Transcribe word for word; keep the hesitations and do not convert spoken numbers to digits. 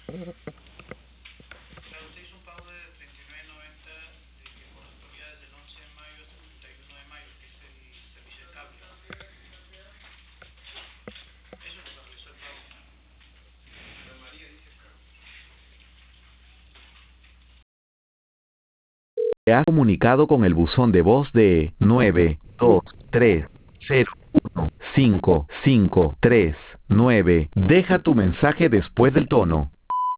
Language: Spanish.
Claro, usted hizo un pago de treinta y nueve noventa de que correspondía desde el once de mayo hasta el treinta y uno de mayo, que es el servicio de cable. Eso es lo que realizó el pago. María dice acá. Te has comunicado con el buzón de voz de nueve dos tres cero uno cinco cinco tres nueve. Deja tu mensaje después del tono.